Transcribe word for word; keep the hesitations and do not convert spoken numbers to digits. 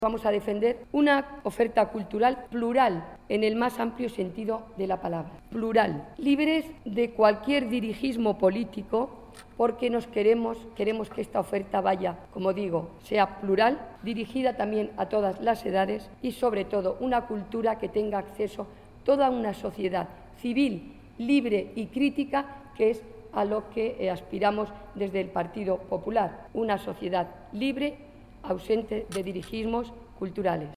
Vamos a defender una oferta cultural plural en el más amplio sentido de la palabra. Plural, libres de cualquier dirigismo político, porque nos queremos, queremos que esta oferta vaya, como digo, sea plural, dirigida también a todas las edades y sobre todo una cultura que tenga acceso toda una sociedad civil, libre y crítica, que es a lo que aspiramos desde el Partido Popular, una sociedad libre, ausente de dirigismos culturales.